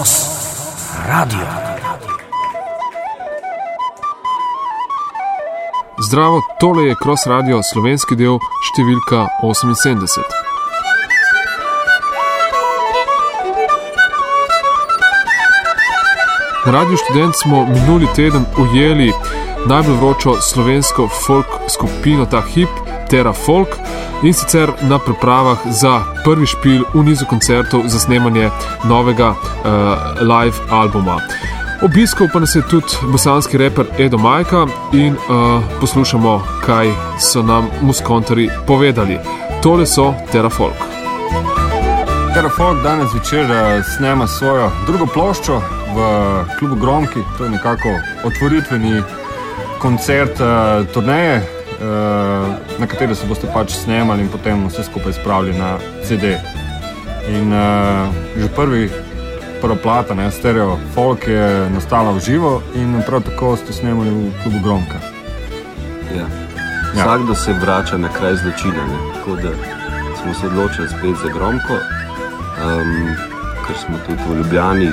Cross Radio. Zdravo, tole je Cross Radio, slovenski del, številka 78. Na Radiu Študent smo minuli teden ujeli najbolj vročo slovensko folk skupino ta hip, Terra Folk, in sicer na pripravah za prvi špil v nizu koncertov za snemanje novega live albuma. Obiskal pa nas je tudi bosanski reper Edo Majka in poslušamo, kaj so nam muskontarji povedali. Tole so Terra Folk. Terra Folk danes večer snema svojo drugo ploščo v klubu Gromki. To je nekako otvoritveni koncert turneje, na katero se boste pač snemali in potem vse skupaj spravili na CD. In že prva plata, Stereo Folk, je nastala v živo in prav tako ste snemali v klubu Gromka. Ja. Vsakdo se vrača na kraj zločina, tako da smo se odločili spet za Gromko, ker smo tudi v Ljubljani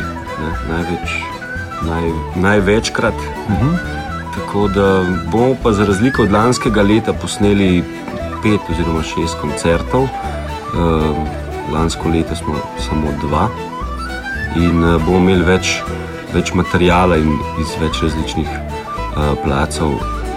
največkrat. Tako da bomo pa za razliko od lanskega leta posneli 5 oziroma 6 koncertov. Lansko leto smo samo 2 in bomo imeli več materijala in iz več različnih placov.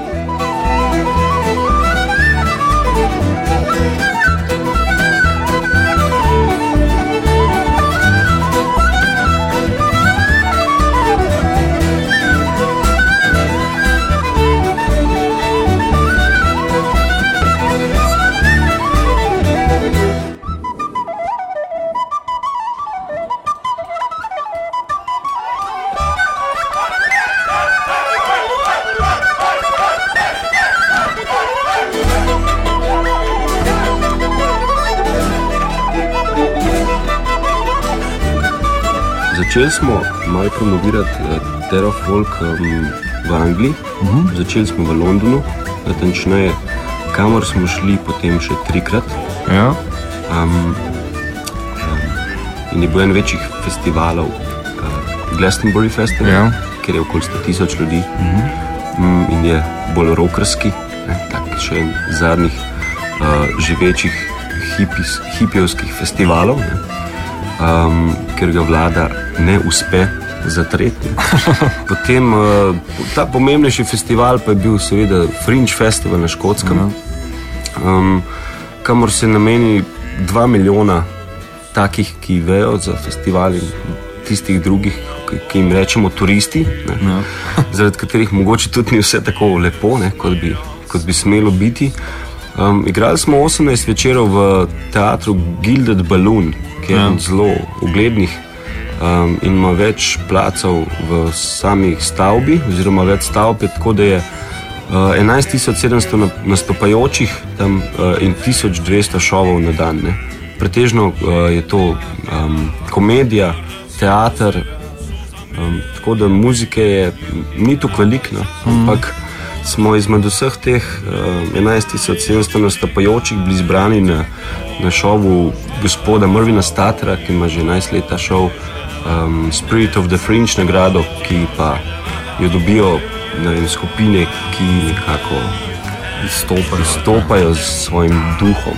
Začeli smo malo promovirati Terra Folk v Angliji, začeli smo v Londonu, natančneje, kamor smo šli potem še 3-krat. Ja. In je bil en večjih festivalov, Glastonbury Festival, kjer je okoli 100,000 ljudi in je bolj rockerski, tak še en zadnjih živečih hipijevskih festivalov, ker ga vlada ne uspe zatreti. Potem ta pomembnejši festival pa je bil seveda Fringe Festival na Škotskem, kamor se nameni 2 milijona takih, ki vejo za festival in tistih drugih, ki jim rečemo turisti, zaradi katerih mogoče tudi ni vse tako lepo, kot bi smelo biti. Igrali smo 18 večerov v teatru Gilded Balloon, ki je zelo uglednih in ima več placov v samih stavbi, oziroma več stavb, tako da je 11,700 nastopajočih tam in 1200 šovov na dan. Pretežno je to komedija, teater, tako da muzike ni tako veliko, ampak smo izmed vseh teh 11,700 nastopajočih bili zbrani na šovu gospoda Mervina Statera, ki ima že 11 leta šov Spirit of the Fringe nagrado, ki pa jo dobijo skupine, ki nekako izstopajo s svojim duhom.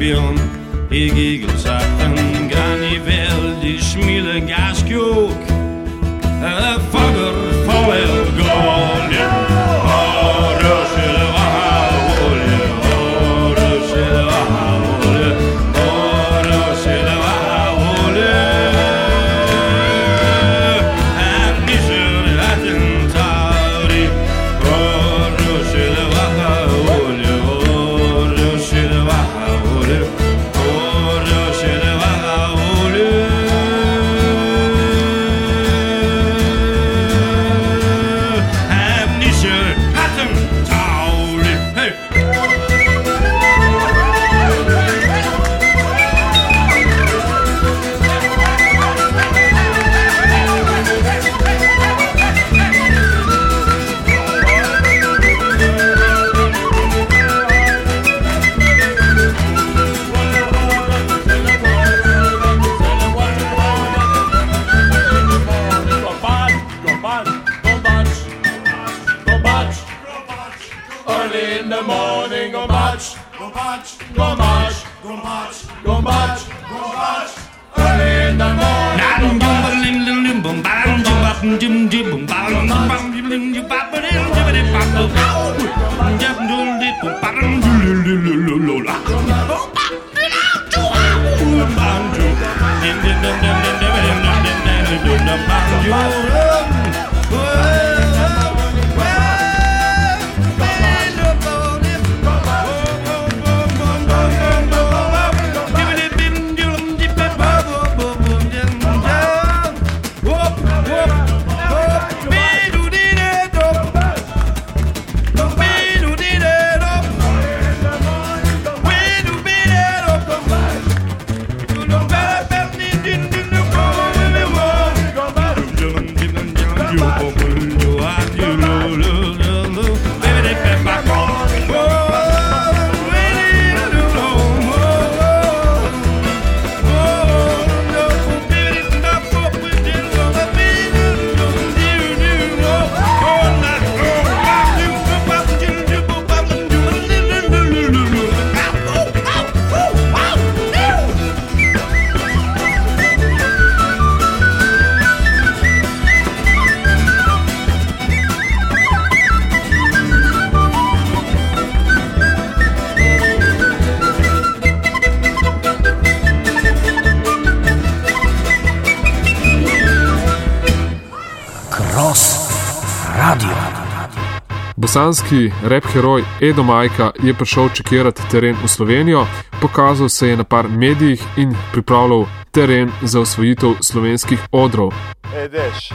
Bjørn, ikke sagten, garnivel, de smilde gaskjok, fager for el gårde, og røsel var olje, og røsel var olje, og røsel var olje. Bosanski rap heroj Edo Majka je prišel čekirati teren v Slovenijo, pokazal se je na par medijih in pripravljal teren za osvojitev slovenskih odrov. Ej, deš,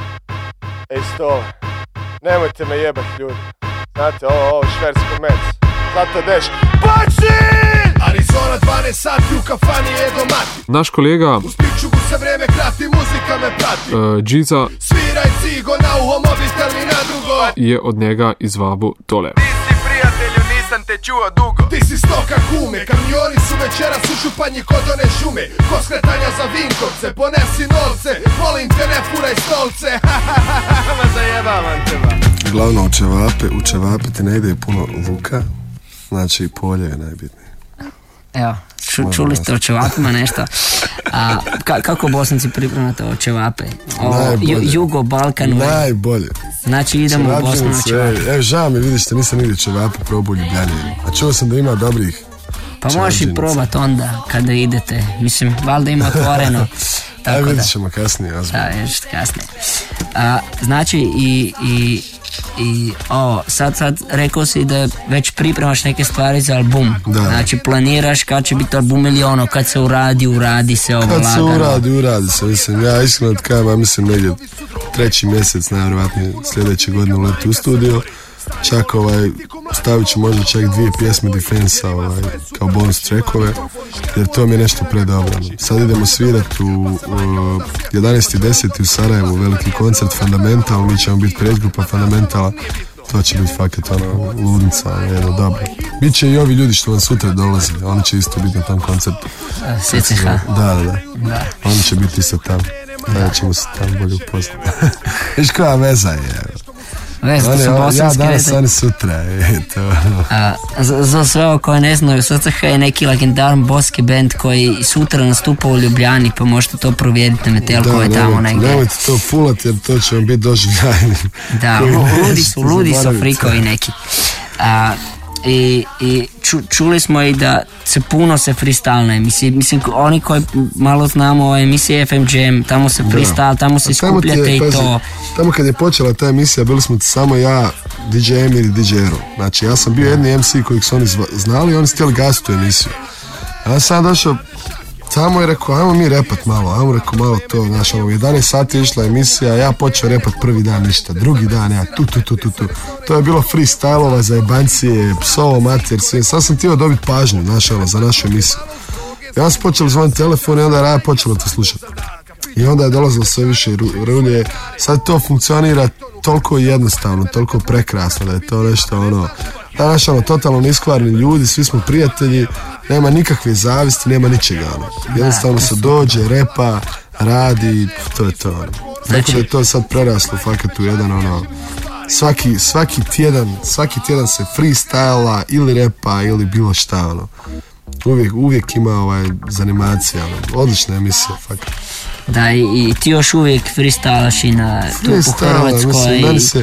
ej, stole, nemojte me jebat ljudi, znate, ovo šversko mec, zato deš, baci! Arizona 12 sati u kafani Edo Mati. Naš kolega uz pričugu se vreme krati, muzika me prati. Džiza sviraj cigo na uho, mobitel mi na drugo. Je od njega izvabil tole. Ti si prijatelju, nisam te čuo dugo. Ti si stoka kume, kamioni su večeras u županji kod one šume. Ko skretanja za Vinkovce, ponesi novce, molim te ne furaj stolce. Ma zajebavam te ba. Uglavnom u čevape ti ne ide puno luka, znači polje je najbitnije. Evo, čuli ste o čevapima nešto. Kako Bosanci pripremate o čevape? Jugo, Balkan? Najbolje. Znači idemo u Bosnu na čevape. Evo, žao mi, vidiš, nisam nigdje čevape probao u Ljubljani. A čuo sam da ima dobrih. Pa možeš i probat onda kada idete. Mislim, valjda ima otvoreno. Aj, vidit ćemo kasnije. Da, još kasnije. Znači sad rekao si da već pripremaš neke stvari za album. Da. Znači planiraš kad će biti album ili ono, kad se uradi se ovo lagano. Kad se uradi se, mislim, ja iskreno tkavam, mislim negdje 3. mjesec, najvjerojatnije sljedeće godine uleti u studio. Čak stavit ću možda čak 2 pjesme Defensa kao bonus trackove, jer to mi je nešto predobro. Sad idemo svirati u 11.10. u Sarajevu, veliki koncert Fundamental, mi ćemo biti predgrupa Fundamentala, to će biti fakat ludnica, jedno dobro. Biće i ovi ljudi što vam sutra dolaze, oni će isto biti na tom koncertu. SCH? Da. Oni će biti isto tamo, da ćemo se tamo bolje upoznati. Viš koja veza je, Vezi, to su bosanski ja danas, ritmi. oni sutra. Za sve ovo koje ne znaju, SCH je neki legendaran bosanski band koji sutra nastupa u Ljubljani, pa možete to provjeriti na Metelko je tamo negdje. Nemojte to fulati jer to će vam biti doživljajni. Da, ludi su frikovi neki. I čuli smo i da se puno se freestyle, mislim oni koji malo znamo o emisiji FM Jam, tamo se freestyle, tamo se skupljate i to. Tamo kad je počela ta emisija bili smo samo ja, DJ Emir i DJ Ero. Znači ja sam bio jedni MC kojeg su oni znali i oni su htjeli gasiti tu emisiju. Ja sam došao tamo i rekao, ajmo mi repat malo, malo to, znaš, u 11 sati je išla emisija, ja počeo repat prvi dan ništa, drugi dan ja tu. To je bilo freestyle-ova, zajebancije, psovo, mater, sve, sad sam htio dobiti pažnju, znaš, za našu emisiju. I onda sam počeo zvoniti telefon i onda ja počelo to slušati. I onda je dolazilo sve više rulje, sad to funkcionira toliko jednostavno, toliko prekrasno da je to nešto znaš, totalno neiskvarni ljudi, svi smo prijatelji, nema nikakve zavisti, nema ničega, jednostavno se dođe, repa, radi, to je to, Tako da je to sad preraslo fakat u jedan, svaki tjedan se freestyla ili repa ili bilo šta, uvijek ima zanimacija, odlična emisija, fakat. Da, i ti još uvijek freestylaš i tu u Hrvatskoj,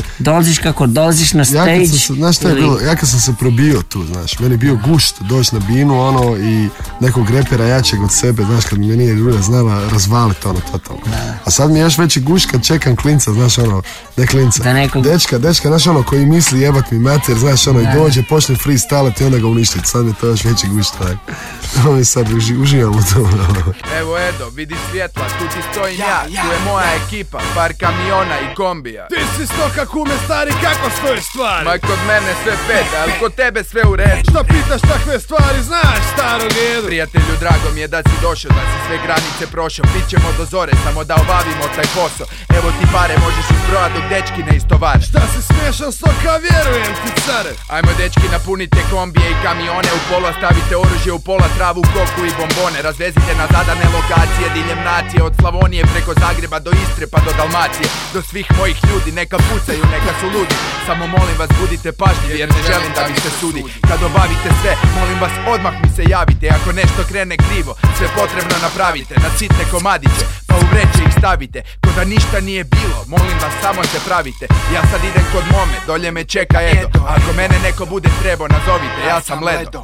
dolaziš na stage. Znaš šta je bilo, ja kad sam se probio tu, znaš, meni je bio gušt doći na binu, i nekog repera jačeg od sebe, znaš, kad mi nije druga znala razvaliti totalno. A sad mi je još veći gušt kad čekam klinca, znaš, ne klinca, dečka, znaš, koji misli jebat mi mater, znaš, i dođe, počne freestylati i onda ga uništiti, sad mi je to još veći gušt, mi sad uživamo to. Evo Edo, vidi svjetla, tu ti stojim ja, tu je moja ekipa, par kamiona i kombija. Ti si stoka kume stari, kako stoje stvari? Ma kod mene sve pet, ali kod tebe sve u redu. Šta pitaš takve stvari, znaš starog Edu? Prijatelju, drago mi je da si došao, da si sve granice prošao. Pićemo do zore, samo da obavimo taj posao. Evo ti pare, možeš izbrojati dok dečki ne istovare. Šta si smiješan stoka, vjerujem ti care. Ajmo dečki, napunite kombije i kamione, u pola stavite oružje, u pola travu, koku i bombone. Razvezite na zadane lokacije diljem nacije, od Slavonije preko Zagreba do Istre pa do Dalmacije. Do svih mojih ljudi neka pucaju, neka su ludi. Samo molim vas budite pažljivi jer ne želim da mi se sudi. Kad obavite sve, molim vas odmah mi se javite. Ako nešto krene krivo, sve potrebno napravite. Na sitne komadiće, pa u vreće ih stavite. Ko da ništa nije bilo, molim vas samo se pravite. Ja sad idem kod mome, dolje me čeka Edo. Ako mene neko bude trebao, nazovite, ja sam Ledo.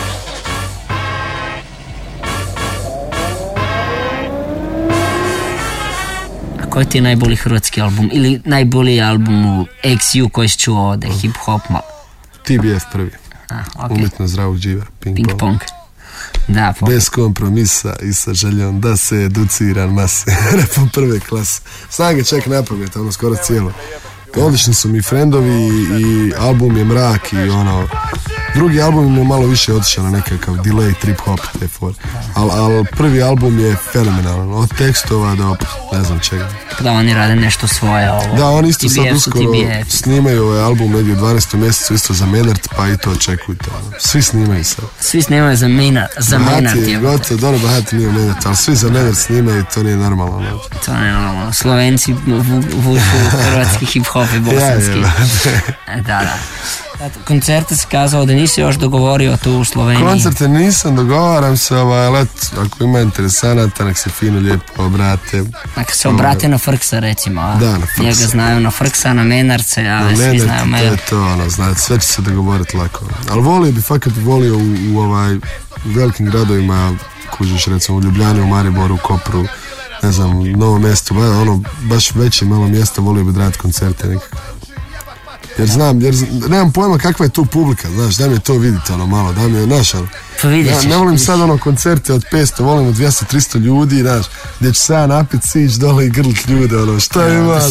Koji ti je najbolji hrvatski album ili najbolji album u XU koji si čuo ovdje, hip hop? TBF prvi. Okay. Umjetno zdravog živa, ping pong. Da, bez kompromisa i sa željom da se educiran mase. Repom prve klase. Znam ga čak napamet, skoro cijelo. Odlični su mi frendovi i album je mrak i drugi album je malo više otišao na nekakav delay, trip hop, te for. Ali prvi album je fenomenalan, od tekstova do ne znam čega. Da, oni rade nešto svoje ovo. Da, oni isto sad uskoro snimaju ovaj album negdje u 12. mjesecu isto za Menart, pa i to očekujte. Svi snimaju sad. Svi snimaju za Menart. Bahati je gotovo, dobro Bahati nije Menart, ali svi za Menart snimaju, to nije normalno. To nije normalno. Slovenci vuču hrvatski hip hop i bosanski. Da. Koncerte si kazao da nisi još dogovorio tu u Sloveniji. Koncerte nisam, dogovaram se, ako ima interesanata, nek se fino lijepo obrate. Neka se obrate na Frksa recimo, a? Da, na Frksa. Njega znaju na Frksa, na Menarce, a svi znaju Menarce. To je to, znate, sve će se dogovoriti lako. Ali volio u velikim gradovima, kužiš recimo u Ljubljani, u Mariboru, u Kopru, ne znam, novo mjesto, baš veće malo mjesto, volio bi raditi koncerte nekako. Jer nemam pojma kakva je tu publika, znaš, da mi je to vidite malo, da mi je ne volim sad koncerte od 500, volim od 200-300 ljudi, znaš, gdje ću se ja napit, sić dole i grlit ljude, šta imaš,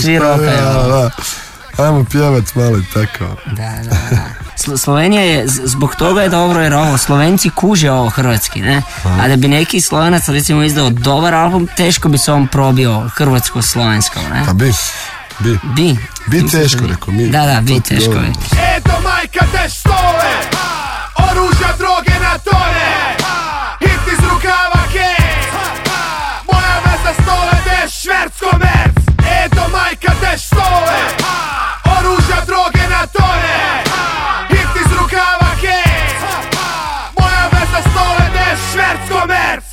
ajmo pjevat malo i tako. Da. Slovenija je, zbog toga je dobro jer Slovenci kuže ovo hrvatski, ne? A da bi neki Slovenac recimo izdao dobar album, teško bi se on probio hrvatsko-slovensko, ne? Pa bi teško, rekao mi. Da, bi teško. Edo majka te stole, oružja, droge na tone, hit iz rukava kec, moja veza stole te švercko merc. Edo majka te stole, oružja, droge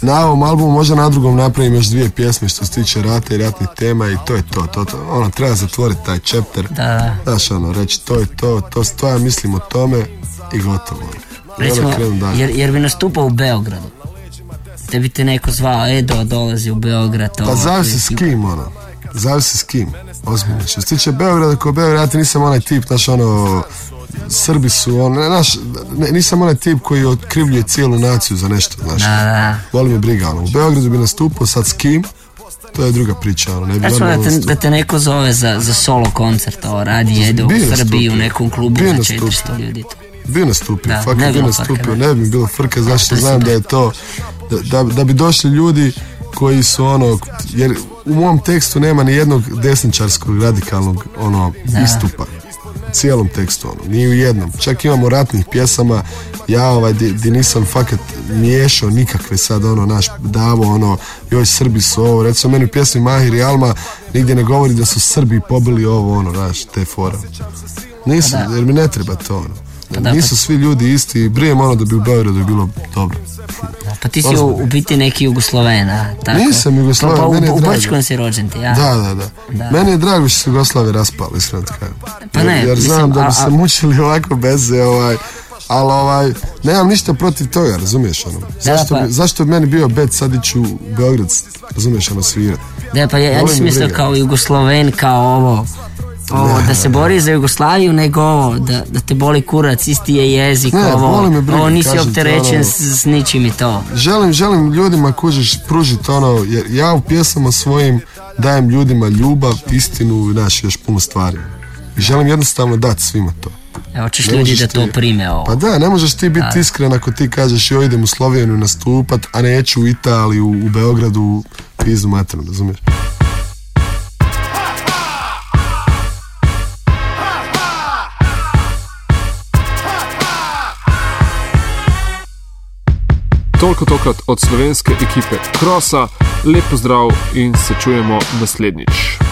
na ovom albumu možda na drugom napravim još 2 pjesme što se tiče rata i ratnih tema i to je to. Ono, treba zatvoriti taj chapter. Da. Znaš, ono, reći to je to ja mislim o tome i gotovo. Recimo, jer bi nastupao u Beogradu. Te bi te neko zvao, Edo dolazi u Beograd. Pa zavisi s kim, ono. Zavisi s kim. Ozbiljno. Što se tiče Beograda, ko Beograd, ja nisam onaj tip, znaš, ono, Srbi su, ono, nisam onaj tip koji otkrivljuje cijelu naciju za nešto, znaš. Volim je briga, ono. U Beogradu bi nastupao, sad s kim, to je druga priča, ono. Da te neko zove za solo koncert, radi Edo u Srbiji u nekom klubu za 400 ljudi. Bio nastupio, fakat bio nastupio, ne bi bilo frke, zašto znam da je to, da bi došli ljudi koji su ono, jer u mom tekstu nema ni jednog desničarskog radikalnog istupa, u cijelom tekstu, ni u jednom, čak imamo ratnih pjesama, ja di nisam fakat miješao nikakve sad naš davo, joj Srbi su ovo, recimo meni u pjesmi Mahir i Alma nigdje ne govori da su Srbi pobili ovo, naš, te fora. Nisam, jer mi ne treba to, nisu svi ljudi isti i brijem da bi u Beogradu bilo dobro. Pa ti si u biti neki Jugoslovena, tako? Nisam Jugosloven, meni je drago. U Brčkom si rođen ti, ja? Da. Meni je drago što se Jugoslavije raspali, iskreno tako. Pa ne, jer znam da bi se mučili ovako bez ali nemam ništa protiv toga, razumiješ zašto bi meni bio bed sad ići u Beograd, razumiješ svirat. Da, pa ja nisam mislio kao Jugosloven, kao ovo da se bori za Jugoslaviju, nego ovo da te boli kurac, isti je jezik, ovo nisi opterećen s ničim i to. Želim ljudima pružiti jer ja u pjesama svojim dajem ljudima ljubav, istinu i još puno stvari i želim jednostavno dati svima to. Hoćeš ljudi da to prime ovo. Pa da, ne možeš ti biti iskren ako ti kažeš joj idem u Sloveniju nastupat, a neću u Italiju, u Beogradu, pizdu maternu, razumiješ? Toliko tokrat od slovenske ekipe Krosa, lep pozdrav in se čujemo naslednjič.